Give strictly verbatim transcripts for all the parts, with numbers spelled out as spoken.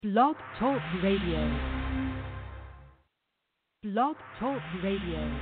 Blog Talk Radio. Blog Talk Radio.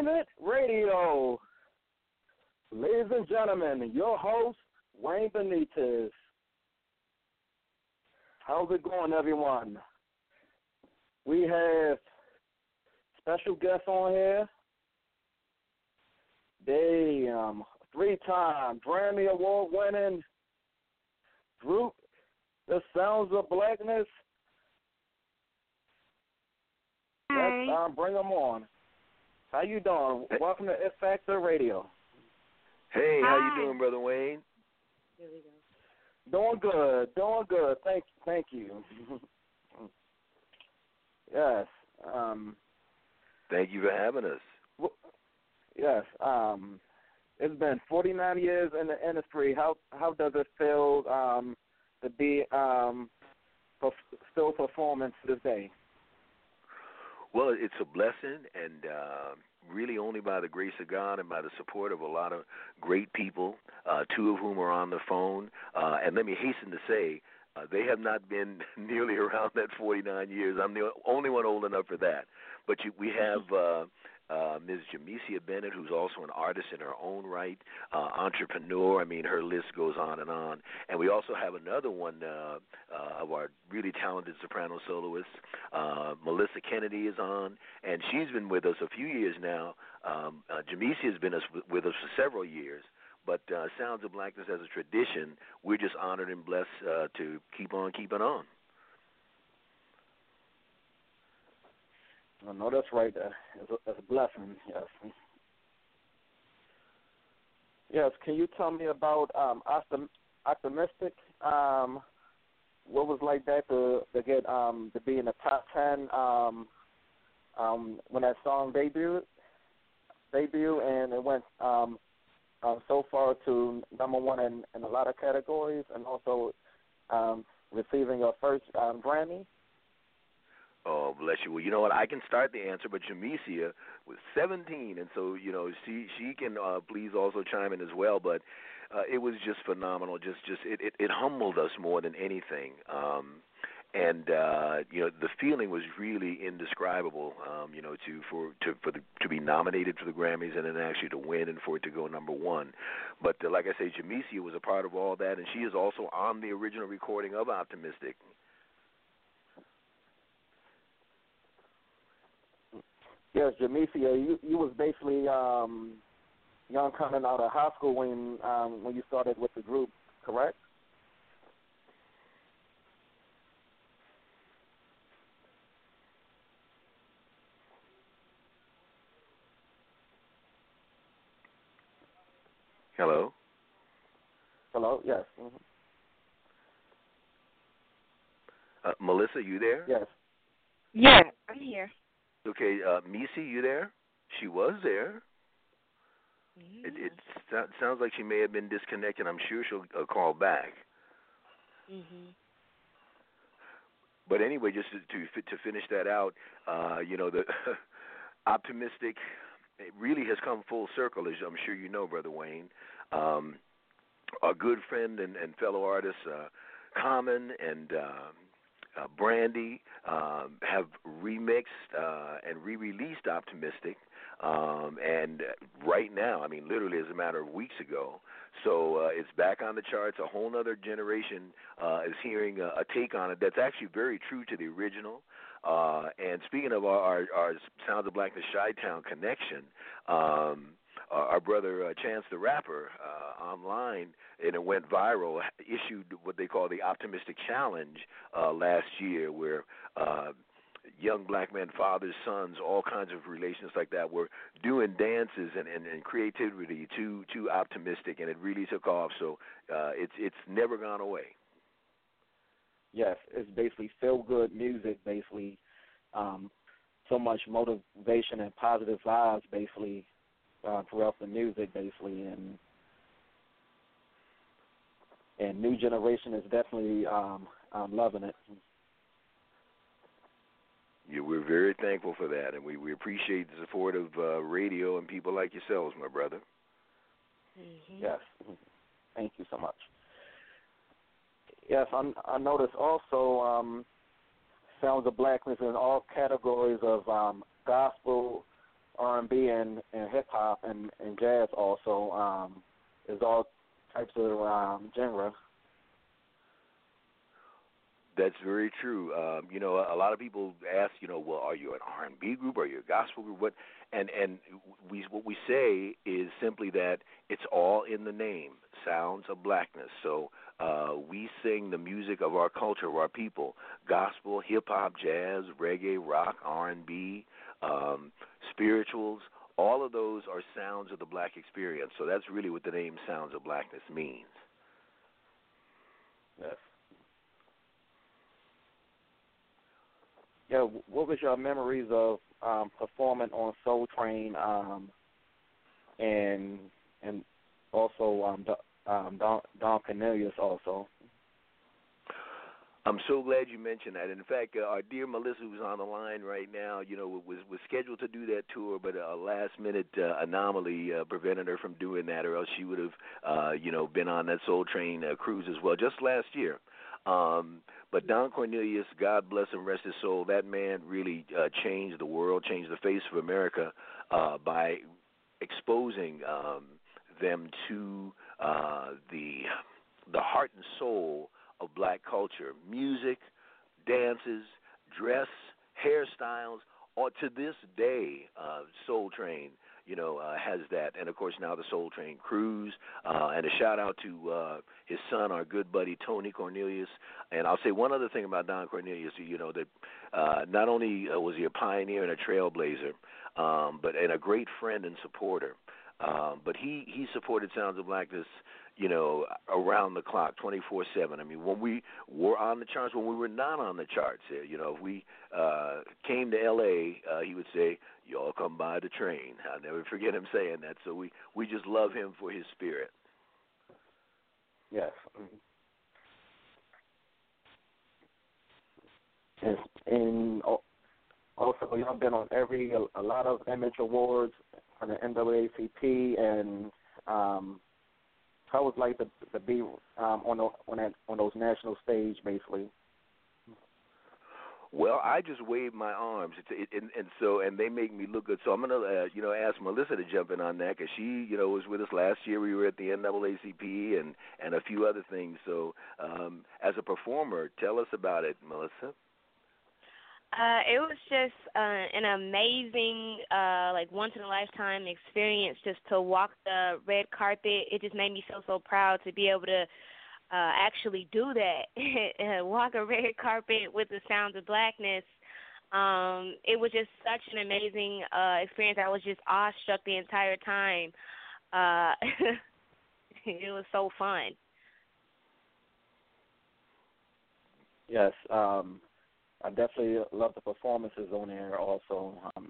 Entertainment Radio. Ladies and gentlemen, your host, Wayne Benitez. How's it going, everyone? We have special guests on here. They, um, three-time Grammy Award-winning group, The Sounds of Blackness. Let's um, bring them on. How you doing? Hey. Welcome to F Factor Radio. Hey, Hi. how you doing, Brother Wayne? Here we go. Doing good, doing good. Thank, thank you. Yes. Um, Thank you for having us. Well, yes. Um, it's been forty-nine years in the industry. How how does it feel um, to be um, perf- still performing to this day? Well, it's a blessing, and uh, really only by the grace of God and by the support of a lot of great people, uh, two of whom are on the phone. Uh, and let me hasten to say, uh, they have not been nearly around that forty-nine years. I'm the only one old enough for that. But you, we have uh, uh, Miz Jamesia Bennett, who's also an artist in her own right, uh, entrepreneur. I mean, her list goes on and on. And we also have another one uh, uh, of our really talented soprano soloists. Uh, Melissa Kennedy is on, and she's been with us a few years now. Um, uh, Jamesia has been us, with us for several years. But uh, Sounds of Blackness as a tradition, we're just honored and blessed uh, to keep on keeping on. I know that's right. Uh, it's, a, it's a blessing, yes. Yes, can you tell me about um, Optim- Optimistic? Um, what was like that to, to get um, to be in the top ten um, um, when that song debuted? Debut and it went um, um, so far to number one in, in a lot of categories, and also um, receiving your first um, Grammy. Oh, bless you. Well, you know what? I can start the answer, but Jamesia was seventeen, and so, you know, she she can uh, please also chime in as well. But uh, it was just phenomenal. Just, just it, it, it humbled us more than anything. Um, and uh, you know, the feeling was really indescribable. Um, you know, to for to for the to be nominated for the Grammys and then actually to win and for it to go number one. But uh, like I say, Jamesia was a part of all that, and she is also on the original recording of Optimistic. Yes, Jamesia, you you was basically um, young coming out of high school when um, when you started with the group, correct? Hello? Hello, yes. Mm-hmm. Uh, Melissa, you there? Yes. Yeah, I'm here. Okay, uh, Misi, you there? She was there. Mm-hmm. It, it so- sounds like she may have been disconnected. I'm sure she'll uh, call back. Mm-hmm. But anyway, just to to, to finish that out, uh, you know, the Optimistic, it really has come full circle, as I'm sure you know, Brother Wayne. Um, our good friend and, and fellow artist, uh, Common and uh, uh, Brandy, um, have remixed uh, and re-released Optimistic. Um, and right now, I mean, literally as a matter of weeks ago, so uh, it's back on the charts. A whole other generation uh, is hearing a, a take on it that's actually very true to the original. Uh, and speaking of our, our, our Sounds of Blackness Chi-Town connection, um, our, our brother uh, Chance the Rapper uh, online, and it went viral, issued what they call the Optimistic Challenge uh, last year, where uh, young black men, fathers, sons, all kinds of relations like that were doing dances and, and, and creativity to, to Optimistic, and it really took off. So uh, it's it's never gone away. Yes, it's basically feel-good music, basically. Um, so much motivation and positive vibes, basically, uh, throughout the music, basically. And and new generation is definitely um, um, loving it. Yeah, we're very thankful for that, and we, we appreciate the support of uh, radio and people like yourselves, my brother. Mm-hmm. Yes. Thank you so much. Yes, I, I noticed also um, Sounds of Blackness in all categories of um, gospel, R and B and, and hip hop and, and jazz also. Um, is all types of um, genre. That's very true. Um, you know, a, a lot of people ask, you know, well, are you an R and B group? Are you a gospel group? What? And and we what we say is simply that it's all in the name, Sounds of Blackness. So uh, we sing the music of our culture, of our people: gospel, hip hop, jazz, reggae, rock, R and B, um, spirituals. All of those are sounds of the black experience. So that's really what the name Sounds of Blackness means. Yes. Yeah, what was your memories of um, performing on Soul Train um, and and also um, um, Don, Don Cornelius also? I'm so glad you mentioned that. In fact, uh, our dear Melissa, who's on the line right now, you know, was was scheduled to do that tour, but a last-minute uh, anomaly uh, prevented her from doing that, or else she would have, uh, you know, been on that Soul Train uh, cruise as well, just last year. Um, but Don Cornelius, God bless him, rest his soul, that man really uh, changed the world, changed the face of America uh, by exposing um, them to uh, the the heart and soul of black culture, music, dances, dress, hairstyles. Or to this day, uh, Soul Train, you know, uh, has that, and of course now the Soul Train cruise, uh, and a shout out to uh, his son, our good buddy Tony Cornelius. And I'll say one other thing about Don Cornelius, you know, that uh, not only uh, was he a pioneer and a trailblazer, um, but and a great friend and supporter. Um, but he, he supported Sounds of Blackness, you know, around the clock, twenty-four seven. I mean, when we were on the charts, when we were not on the charts, you know, if we uh, came to L A, uh, he would say, "Y'all come by the train." I'll never forget him saying that. So we, we just love him for his spirit. Yes. And, and also, y'all been on every a, a lot of Image Awards on the N double A C P, and um, how was it like to, to be um, on the, on that on those national stage, basically? Well, I just wave my arms, it, it, and, and so and they make me look good. So I'm gonna, uh, you know, ask Melissa to jump in on that because she, you know, was with us last year. We were at the N double A C P and and a few other things. So um, as a performer, tell us about it, Melissa. Uh, it was just uh, an amazing, uh, like once in a lifetime experience just to walk the red carpet. It just made me so so proud to be able to uh, actually do that, walk a red carpet with the Sounds of Blackness. Um, it was just such an amazing uh, experience. I was just awestruck the entire time. Uh, it was so fun. Yes. Um, I definitely love the performances on there also. Um,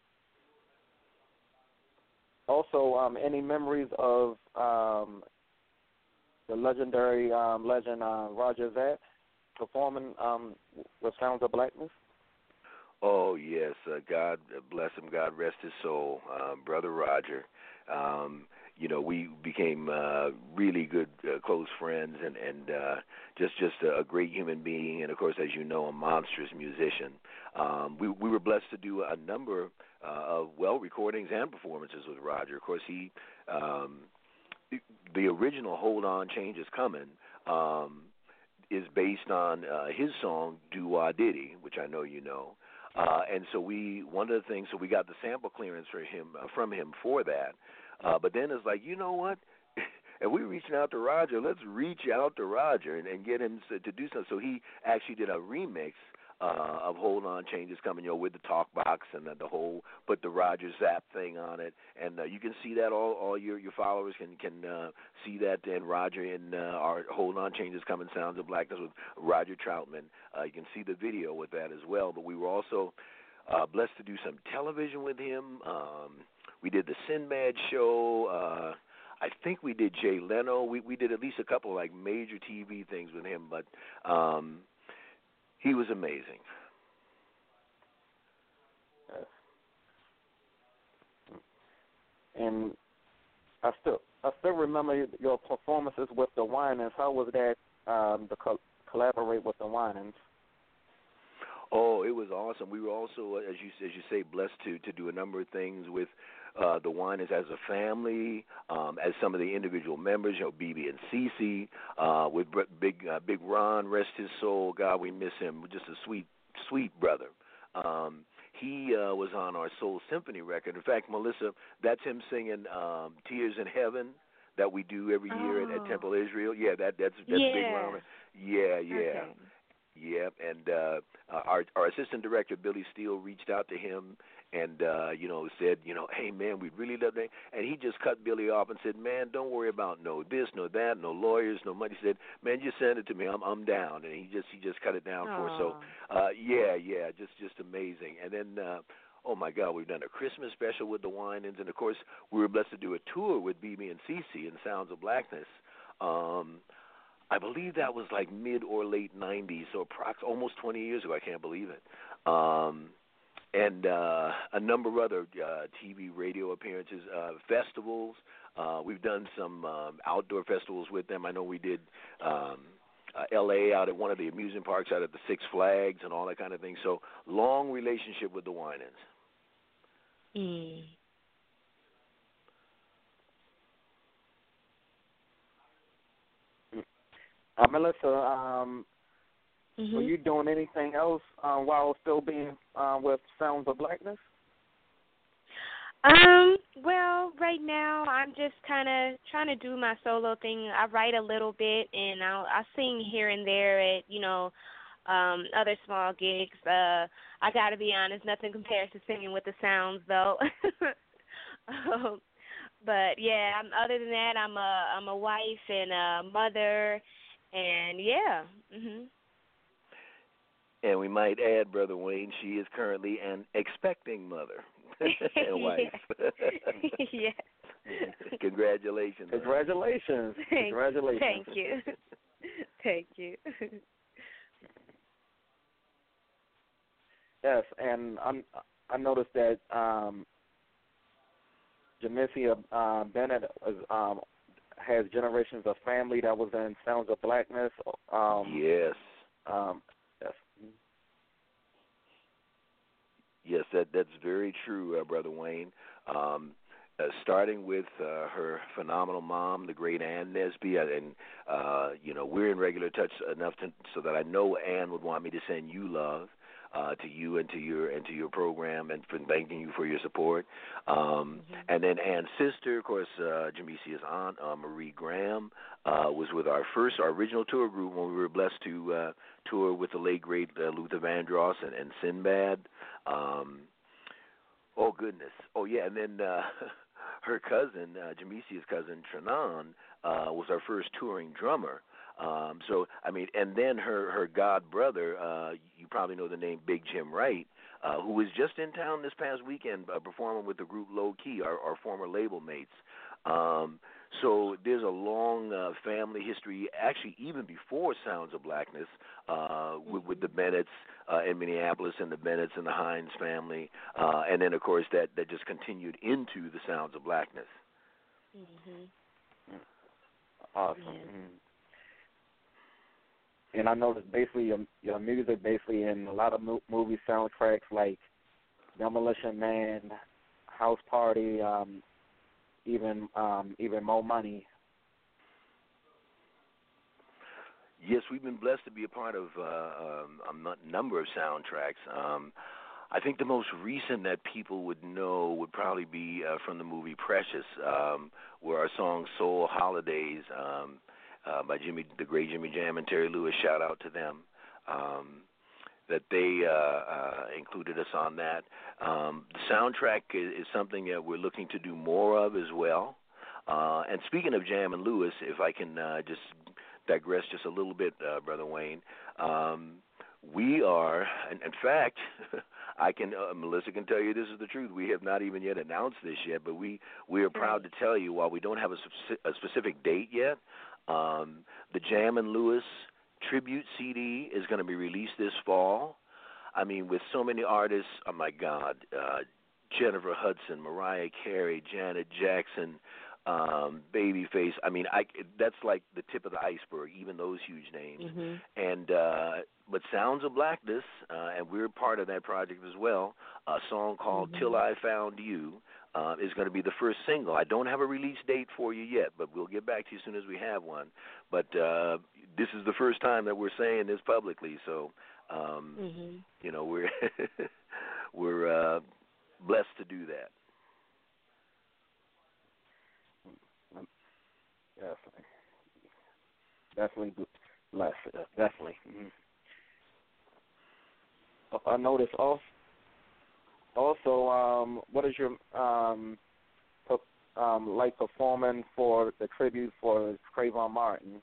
also, um, any memories of um, the legendary um, legend uh, Roger Zapp performing um, with Sounds of Blackness? Oh, yes. Uh, God bless him. God rest his soul. Um, Brother Roger. Um, you know, we became uh, really good, uh, close friends, and, and uh, just just a, a great human being, and, of course, as you know, a monstrous musician. Um, we, we were blessed to do a number uh, of, well, recordings and performances with Roger. Of course, he, um, the original Hold On, Change Is Coming, um, is based on uh, his song, Do Wah Diddy, which I know you know. Uh, and so we, one of the things, so we got the sample clearance for him, uh, from him for that. Uh, but then it's like, you know what? If we're reaching out to Roger, let's reach out to Roger and, and get him to, to do something. So he actually did a remix uh, of Hold On, Change Is Coming, you know, with the talk box and the, the whole, put the Roger Zapp thing on it. And uh, you can see that, all, all your, your followers can, can uh, see that in Roger and uh, our Hold On, Change Is Coming, Sounds of Blackness with Roger Troutman. Uh, you can see the video with that as well. But we were also uh, blessed to do some television with him. Um, we did the Sinbad show. Uh, I think we did Jay Leno. We we did at least a couple of like major T V things with him, but um, he was amazing. And I still I still remember your performances with the Winans. How was that um, to co- collaborate with the Winans? Oh, it was awesome. We were also, as you as you say, blessed to to do a number of things with uh, the Winans as a family, um, as some of the individual members. You know, B B and Cece, uh, with Big uh, Big Ron, rest his soul. God, we miss him. Just a sweet sweet brother. Um, he uh, was on our Soul Symphony record. In fact, Melissa, that's him singing um, "Tears in Heaven" that we do every year Oh. at, at Temple Israel. Yeah, that that's that's yeah. Big Ron. Yeah, yeah. Okay. Yep, and uh, our our assistant director Billy Steele reached out to him and uh, you know said, you know, hey man, we'd really love that, and he just cut Billy off and said, man, don't worry about no this, no that, no lawyers, no money. He said, man, just send it to me, I'm I'm down, and he just he just cut it down Aww. for us. So uh, yeah, yeah, just just amazing. And then uh, oh my God, we've done a Christmas special with the Winans, and of course we were blessed to do a tour with B B and Cece in Sounds of Blackness. Um, I believe that was like mid or late nineties, so approx almost twenty years ago. I can't believe it. Um, and uh, a number of other uh, T V, radio appearances, uh, festivals. Uh, we've done some um, outdoor festivals with them. I know we did um, uh, L A out at one of the amusement parks, out at the Six Flags, and all that kind of thing. So long relationship with the Winans. Mm. Uh, Melissa, um, Mm-hmm. were you doing anything else uh, while still being uh, with Sounds of Blackness? Um, well, right now I'm just kind of trying to do my solo thing. I write a little bit, and I'll I sing here and there at, you know, um, other small gigs. Uh, I got to be honest, nothing compares to singing with the Sounds, though. um, but yeah, I'm, other than that, I'm a I'm a wife and a mother, and yeah. Mhm. And we might add, Brother Wayne, she is currently an expecting mother and wife. Yes. Congratulations. Congratulations. Thank, Congratulations. Thank you. Thank you. Yes, and I'm, I noticed that um, Jamisia uh, Bennett was, um, has Generations of Family that was in Sounds of Blackness. Um, yes. Um, yes. Yes, that that's very true, uh, Brother Wayne. Um, uh, starting with uh, her phenomenal mom, the great Ann Nesby, and uh, you know we're in regular touch enough to, so that I know Ann would want me to send you love uh, to you and to your and to your program, and for thanking you for your support. Um, mm-hmm. And then Ann's sister, of course, uh, Jamisia's aunt, uh, Marie Graham, uh, was with our first, our original tour group when we were blessed to uh, tour with the late great uh, Luther Vandross and, and Sinbad. Um, oh goodness! Oh yeah, and then uh, her cousin, uh, Jamisia's cousin, Trenon, uh, was our first touring drummer. Um, so I mean, and then her her god brother, uh, you probably know the name Big Jim Wright, uh, who was just in town this past weekend uh, performing with the group Low Key, our, our former label mates. Um, so there's a long uh, family history, actually even before Sounds of Blackness, uh, with, with the Bennetts uh, in Minneapolis and the Bennetts and the Hines family, uh, and then of course that, that just continued into the Sounds of Blackness. Mm-hmm. Awesome. Yeah. Mm-hmm. And I noticed basically your, your music basically in a lot of mo- movie soundtracks like Demolition Man, House Party, um, even um, even Mo Money. Yes, we've been blessed to be a part of uh, um, a number of soundtracks. Um, I think the most recent that people would know would probably be uh, from the movie Precious, um, where our song Soul Holidays um, uh, by Jimmy, the great Jimmy Jam and Terry Lewis, shout out to them, um, that they uh, uh, included us on that. Um, the soundtrack is, is something that we're looking to do more of as well. Uh, and speaking of Jam and Lewis, if I can uh, just digress just a little bit, uh, Brother Wayne, um, we are, in, in fact, I can, uh, Melissa can tell you this is the truth. We have not even yet announced this yet, but we, we are proud to tell you, while we don't have a, a specific date yet, um, the Jam and Lewis tribute C D is going to be released this fall. I mean, with so many artists, oh my God, uh, Jennifer Hudson, Mariah Carey, Janet Jackson, um, Babyface. I mean, I that's like the tip of the iceberg. Even those huge names. Mhm. And uh, but Sounds of Blackness, uh, and we're part of that project as well. A song called Mhm. "Till I Found You" uh, is going to be the first single. I don't have a release date for you yet, but we'll get back to you as soon as we have one. But uh, this is the first time that we're saying this publicly, so um, Mhm. you know we're we're uh, blessed to do that. Definitely, definitely good. Blessed, uh, definitely. Mm-hmm. I noticed also, also, um, what is your um, per, um, like performing for the tribute for Trayvon Martin?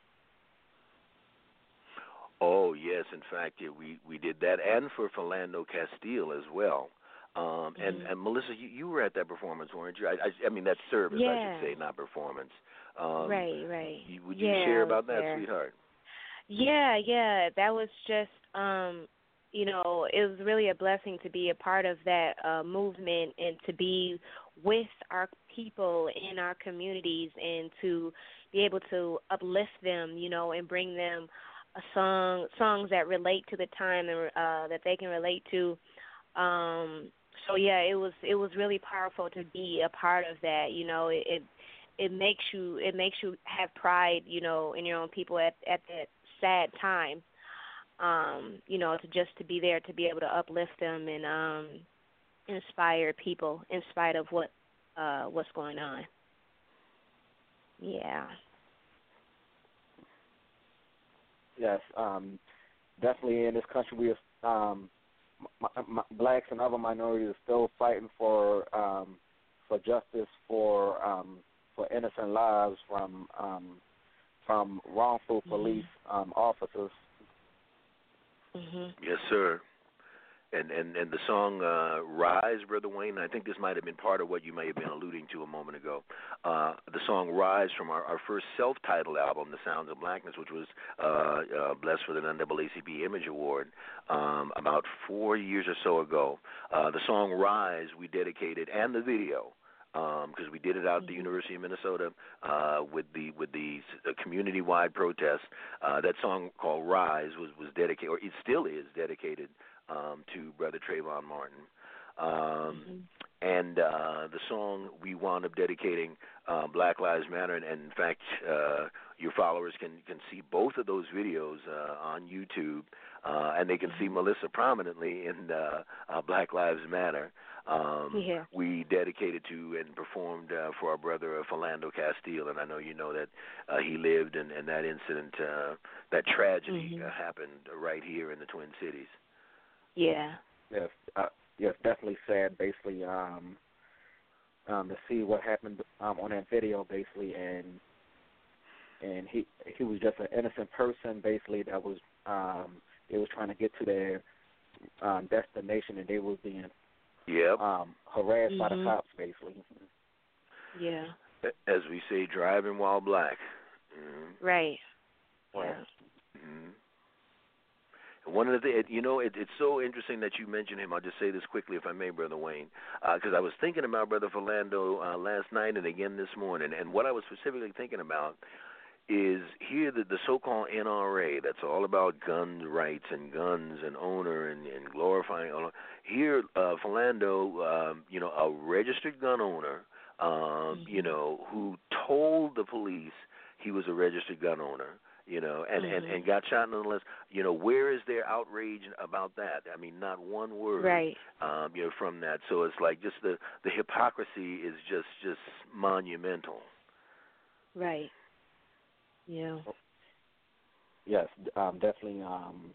Oh yes, in fact, yeah, we we did that, and for Philando Castile as well. Um, and Mhm. and Melissa, you, you were at that performance, weren't you? I, I, I mean that service, I Yeah. should say, not performance. Um, Right. Right. you, would you Yeah, share I was about that, there. sweetheart? Yeah, yeah, that was just, um, you know, it was really a blessing to be a part of that uh, movement and to be with our people in our communities and to be able to uplift them, you know, and bring them a song, songs that relate to the time and uh, that they can relate to. Um, so yeah, it was it was really powerful to be a part of that. You know, it. it it makes you it makes you have pride, you know, in your own people at at that sad time, um, you know, to just to be there to be able to uplift them and um, inspire people in spite of what uh, what's going on. Yeah. Yes, um, definitely in this country we are, um, m- m- blacks and other minorities are still fighting for um, for justice for um, for innocent lives from um, from wrongful police um, officers. Mhm. Yes, sir. And and and the song uh, "Rise," Brother Wayne. I think this might have been part of what you may have been alluding to a moment ago. Uh, the song "Rise" from our, our first self-titled album, "The Sounds of Blackness," which was uh, uh, blessed with an N double A C P Image Award um, about four years or so ago. Uh, the song "Rise" we dedicated, and the video. Because um, we did it out at the Mhm. University of Minnesota uh, with the with the uh, community-wide protest. Uh, that song called "Rise" was was dedicated, or it still is dedicated um, to Brother Trayvon Martin. Um, Mhm. and uh, the song we wound up dedicating uh, Black Lives Matter, and, and in fact, uh, your followers can can see both of those videos uh, on YouTube, uh, and they can see Melissa prominently in uh, uh, Black Lives Matter. Um, Yeah. we dedicated to and performed uh, for our brother uh, Philando Castile, and I know you know that uh, he lived, and, and that incident, uh, that tragedy Mhm. uh, happened right here in the Twin Cities. Yeah. Yes, uh, yes, definitely sad. Basically, um, um, to see what happened um, on that video, basically, and and he he was just an innocent person, basically that was um, they was trying to get to their um, destination, and they was being Yep. um, harassed Mhm. by the cops, basically. Yeah. As we say, driving while black. Mm-hmm. Right. Right. Yeah. Mm-hmm. One of the, th- you know, it, it's so interesting that you mentioned him. I'll just say this quickly, if I may, Brother Wayne, because uh, I was thinking about Brother Philando uh, last night and again this morning, and what I was specifically thinking about is here the, the so-called N R A that's all about gun rights and guns and owner and, and glorifying. Here, uh, Philando, um, you know, a registered gun owner, um, you Mhm. know, who told the police he was a registered gun owner, you know, and, and, Mhm. and got shot nonetheless. You know, where is their outrage about that? I mean, not one word, Right. um, you know, from that. So it's like just the, the hypocrisy is just, just monumental. Right. Yeah. Yes, um, definitely. Um,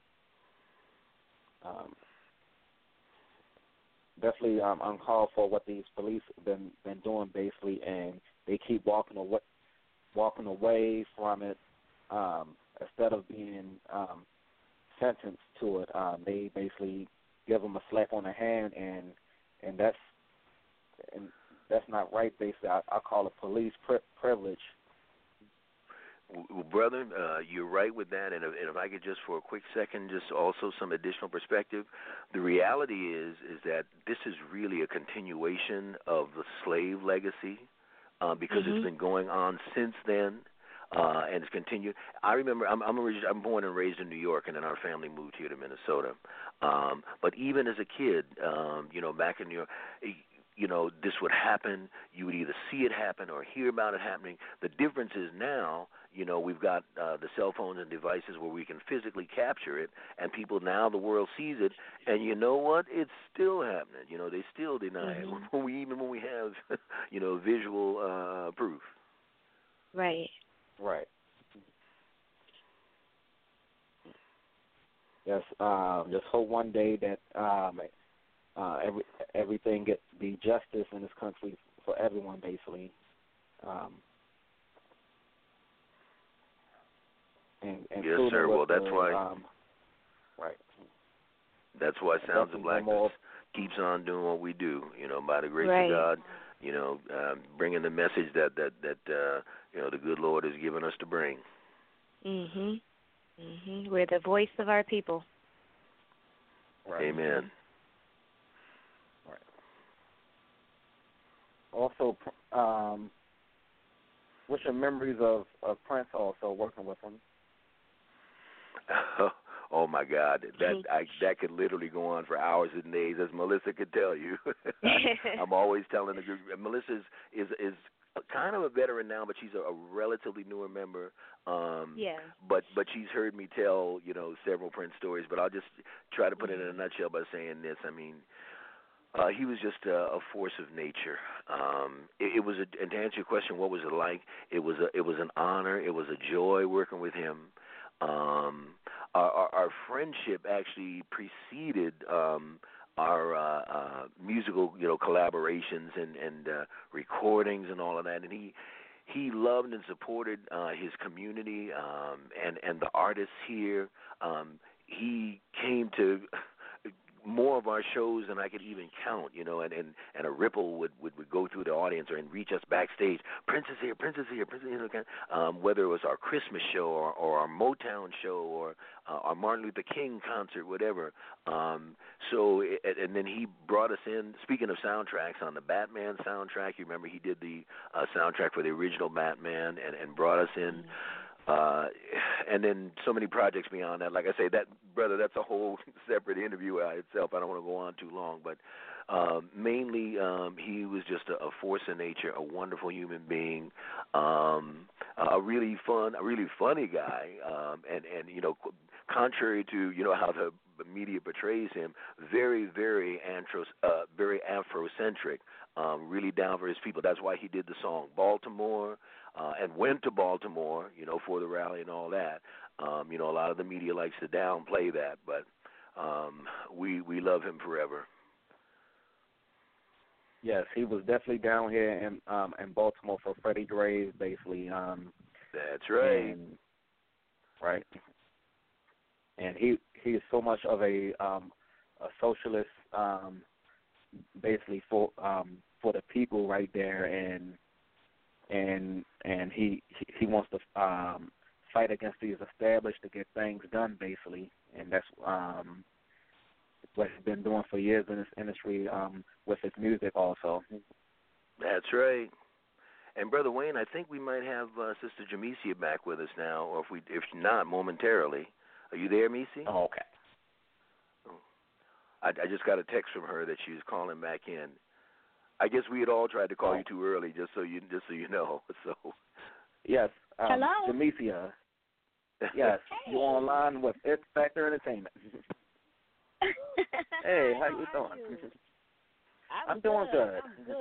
um, definitely um, uncalled for what these police have been been doing, basically, and they keep walking away, walking away from it um, instead of being um, sentenced to it. Um, they basically give them a slap on the hand, and and that's and that's not right. Basically, I, I call it police pri- privilege. Well, brother, uh, you're right with that, and if, and if I could just for a quick second, just also some additional perspective. The reality is is that this is really a continuation of the slave legacy, uh, because Mhm. it's been going on since then. Uh, and it's continued. I remember I'm I'm, orig- I'm born and raised in New York, and then our family moved here to Minnesota. Um, but even as a kid, um, you know, back in New York, you know, this would happen. You would either see it happen or hear about it happening. The difference is now, you know, we've got uh, the cell phones and devices where we can physically capture it, and people now, the world sees it, and you know what? It's still happening. You know, they still deny Mhm. it when we even when we have, you know, visual uh, proof. Right. Right. Yes. Um, just hope one day that um, uh, every everything get be justice in this country for everyone, basically. Um, and, and Yes, sir. Well, that's the, why. Um, right. That's why Sounds of Definitely no Blackness more. keeps on doing what we do. You know, by the grace Right. of God. You know, um, bringing the message that that that uh, you know the good Lord has given us to bring. Mhm. Mhm. We're the voice of our people. Right. Amen. Right. Also, um, what's your memories of, of Prince? Also working with him. Oh my God, that I, that could literally go on for hours and days, as Melissa could tell you. I'm always telling the group. Melissa is, is is kind of a veteran now, but she's a, a relatively newer member. Um, Yeah. But but she's heard me tell you know several Prince stories. But I'll just try to put it in a nutshell by saying this. I mean, uh, he was just a, a force of nature. Um, it, it was a, and to answer your question, what was it like? It was a, it was an honor. It was a joy working with him. Um, our, our, our friendship actually preceded um, our uh, uh, musical, you know, collaborations and and uh, recordings and all of that. And he he loved and supported uh, his community um, and and the artists here. Um, he came to more of our shows than I could even count, you know, and, and, and a ripple would, would, would go through the audience or and reach us backstage. Prince is here, Prince is here, Prince is here. Um, whether it was our Christmas show or, or our Motown show or uh, our Martin Luther King concert, whatever. Um, so, it, and then he brought us in, speaking of soundtracks, on the Batman soundtrack. You remember he did the uh, soundtrack for the original Batman and, and brought us in. Mm-hmm. Uh, and then so many projects beyond that. Like I say, that brother, that's a whole separate interview by itself. I don't want to go on too long, but um, mainly um, he was just a, a force of nature, a wonderful human being, um, a really fun, a really funny guy, um, and and you know, contrary to you know how the media portrays him, very very antros, uh, very Afrocentric, um, really down for his people. That's why he did the song Baltimore. Uh, and went to Baltimore, you know, for the rally and all that. Um, you know, a lot of the media likes to downplay that, but um, we we love him forever. Yes, he was definitely down here in um, in Baltimore for Freddie Graves, basically. Um, That's right. And, right. And he he is so much of a um, a socialist, um, basically for um, for the people right there, and. And and he he wants to um, fight against these established to get things done, basically, and that's um, what he's been doing for years in this industry um, with his music, also. That's right. And Brother Wayne, I think we might have uh, Sister Jamesia back with us now, or if we if not momentarily. Are you there, Misi? Oh, okay. I, I just got a text from her that she was calling back in. I guess we had all tried to call oh. you too early, just so you just so you know. So yes, um, hello, Jamesia. Yes, hey. you're online with It Factor Entertainment. Hey, how you how doing? You? I'm, I'm doing good.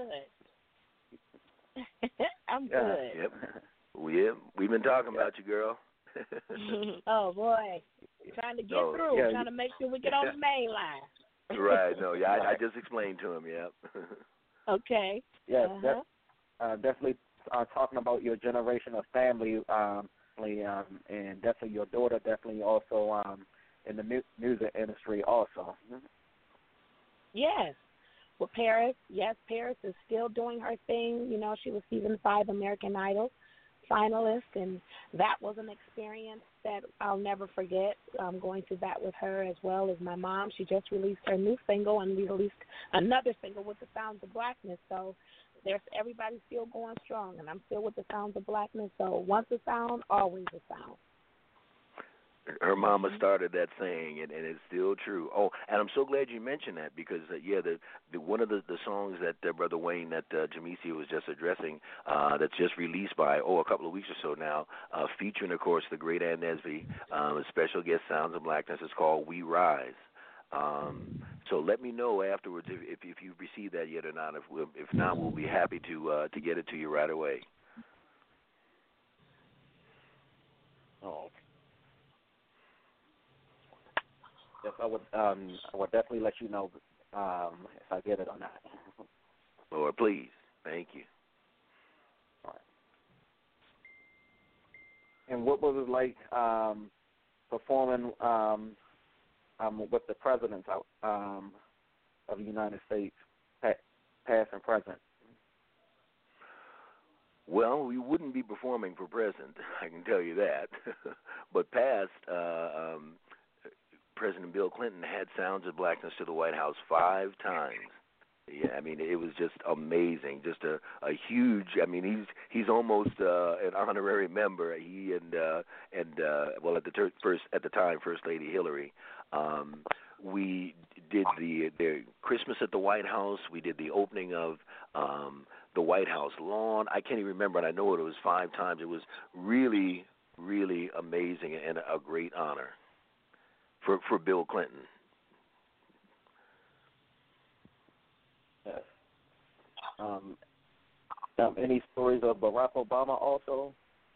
I'm good. I'm yeah. good. Yep. We yeah, we've been talking about you, girl. Oh boy, trying to get no, through, yeah, trying to make sure we get on the main line. Right. No. Yeah. I, I just explained to him. Yep. Okay. Yes, uh-huh. def- uh, definitely uh, talking about your generation of family, um, um, and definitely your daughter, definitely also um, in the mu- music industry, also. Yes. Well, Paris, yes, Paris is still doing her thing. You know, she was season five American Idol finalist, and that was an experience that I'll never forget. Um, going through that with her as well as my mom. She just released her new single, and we released another single with the Sounds of Blackness. So there's everybody's still going strong, and I'm still with the Sounds of Blackness. So once a sound, always a sound. Her mama started that saying, and, and it's still true. Oh, and I'm so glad you mentioned that because, uh, yeah, the, the one of the, the songs that uh, Brother Wayne, that uh, Jamesia was just addressing, uh, that's just released by, oh, a couple of weeks or so now, uh, featuring, of course, the great Ann Nesby, um, a special guest, Sounds of Blackness. It's called We Rise. Um, so let me know afterwards if, if, if you've received that yet or not. If, we'll, if not, we'll be happy to uh, to get it to you right away. Oh, yes, I would. Um, I would definitely let you know um, if I get it or not. Lord, please. Thank you. All right. And what was it like um, performing um, um, with the presidents out, um, of the United States, past and present? Well, we wouldn't be performing for present, I can tell you that. But past, uh, um, President Bill Clinton had Sounds of Blackness to the White House five times. Yeah, I mean, it was just amazing. Just a, a huge. I mean, he's he's almost uh, an honorary member. He and uh, and uh, well, at the ter- first at the time, First Lady Hillary. Um, we did the the Christmas at the White House. We did the opening of um, the White House lawn. I can't even remember, and I know it was five times. It was really, really amazing and a great honor for for Bill Clinton. Yes. Um, um, any stories of Barack Obama also?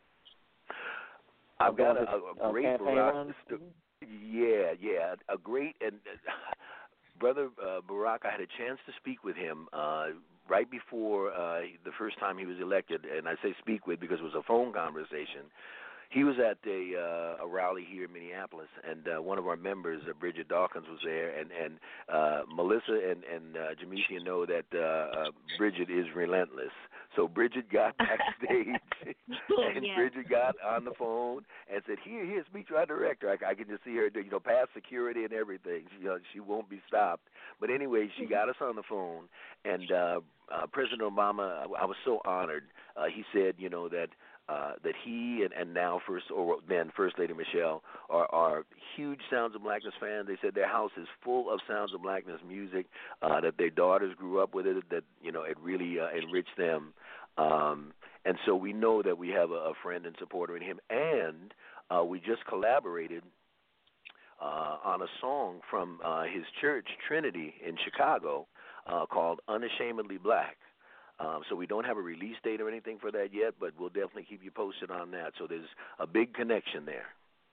I've got a, his, a, a great uh, Barack. St- yeah, yeah, a great and uh, brother uh, Barack. I had a chance to speak with him uh, right before uh, the first time he was elected, and I say speak with because it was a phone conversation. He was at a, uh, a rally here in Minneapolis, and uh, one of our members, uh, Bridget Dawkins, was there, and, and uh, Melissa and, and uh, Jamesia know that uh, uh, Bridget is relentless. So Bridget got backstage, and yeah. Bridget got on the phone and said, here, here, speak to our director. I, I can just see her, you know, past security and everything. She, you know, she won't be stopped. But anyway, she got us on the phone, and uh, uh, President Obama, I, I was so honored. Uh, he said, you know, that Uh, that he and, and now first or then First Lady Michelle are, are huge Sounds of Blackness fans. They said their house is full of Sounds of Blackness music. Uh, that their daughters grew up with it. That you know it really uh, enriched them. Um, and so we know that we have a, a friend and supporter in him. And uh, we just collaborated uh, on a song from uh, his church Trinity in Chicago uh, called "Unashamedly Black." Um, so we don't have a release date or anything for that yet, but we'll definitely keep you posted on that. So there's a big connection there.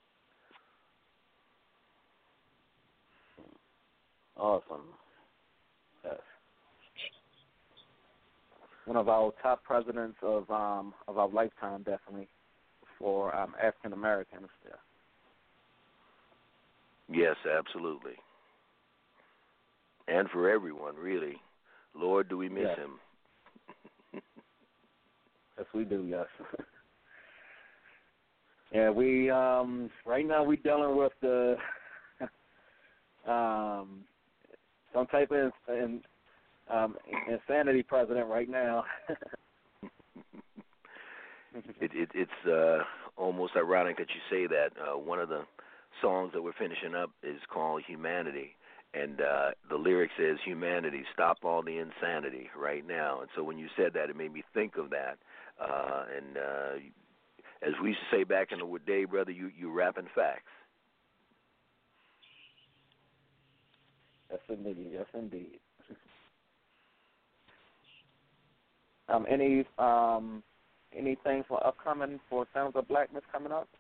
Awesome. Yes. One of our top presidents of um, of our lifetime, definitely, for um, African Americans. Yeah. Yes, absolutely. And for everyone, really. Lord, do we miss yes. him. Yes, we do, yes. yeah, we, um, right now we're dealing with the, um, some type of in, um, insanity president right now. it, it, it's uh, almost ironic that you say that. Uh, one of the songs that we're finishing up is called Humanity. And uh, the lyric says, humanity, stop all the insanity right now. And so when you said that, it made me think of that. Uh, and uh, as we used to say back in the day, brother, you, you rapping facts. Yes, indeed. Yes, indeed. um, any um, anything for upcoming for Sounds of Blackness coming up?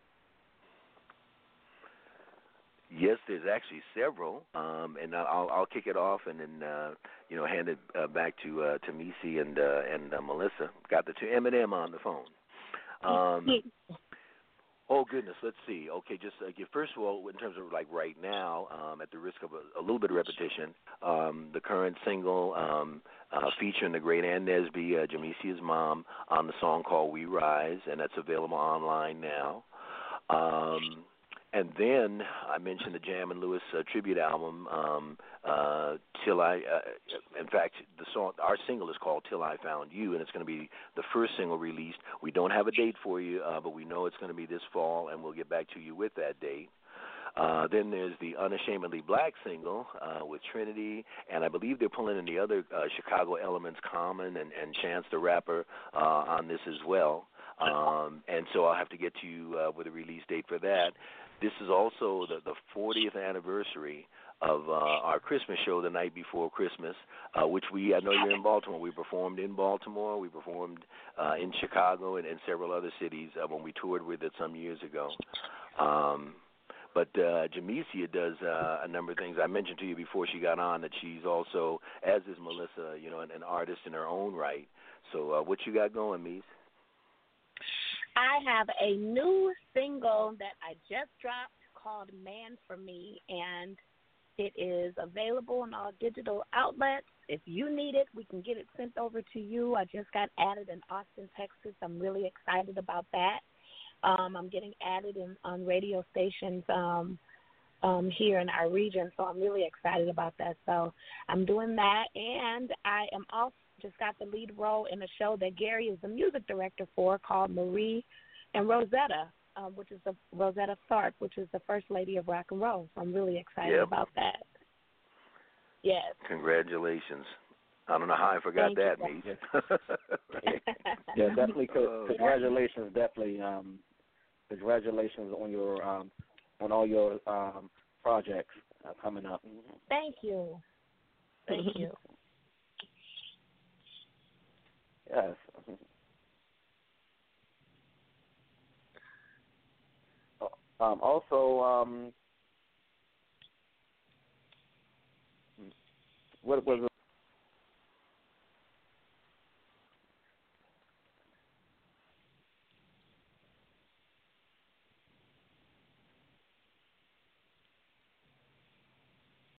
Yes, there's actually several, um, and I'll, I'll kick it off and then uh, you know hand it uh, back to uh, to Missy and uh, and uh, Melissa. Got the two Eminem on the phone. Um, oh goodness, let's see. Okay, just uh, first of all, in terms of like right now, um, at the risk of a, a little bit of repetition, um, the current single um, uh, featuring the great Ann Nesby, uh, Jamesia's mom, on the song called "We Rise," and that's available online now. Um, and then I mentioned the Jam and Lewis uh, tribute album, um, uh, Till I, uh, in fact, the song, our single is called Till I Found You, and it's going to be the first single released. We don't have a date for you, uh, but we know it's going to be this fall, and we'll get back to you with that date. Uh, then there's the Unashamedly Black single uh, with Trinity, and I believe they're pulling in the other uh, Chicago elements, Common and, and Chance the Rapper, uh, on this as well. Um, and so I'll have to get to you uh, with a release date for that. This is also the, the fortieth anniversary of uh, our Christmas show the night before Christmas, uh, which we, I know you're in Baltimore, we performed in Baltimore, we performed uh, in Chicago and, and several other cities uh, when we toured with it some years ago. Um, But uh, Jamesia does uh, a number of things. I mentioned to you before she got on that she's also, as is Melissa, you know, an, an artist in her own right. So uh, what you got going, Mies? I have a new single that I just dropped called Man for Me, and it is available on all digital outlets. If you need it, we can get it sent over to you. I just got added in Austin, Texas. I'm really excited about that. Um, I'm getting added in, on radio stations um, um, here in our region, so I'm really excited about that. So I'm doing that, and I am also just got the lead role in a show that Gary is the music director for called Marie and Rosetta, um, which is the Rosetta Tharpe, which is the First Lady of Rock and Roll. So I'm really excited yep. about that. Yes. Congratulations. I don't know how I forgot Thank that, you. Mies. Yeah, definitely. Oh, Congratulations, definitely. Um, congratulations on your um, on all your um, projects uh, coming up. Thank you. Thank you. Yes. Um, also, um, what was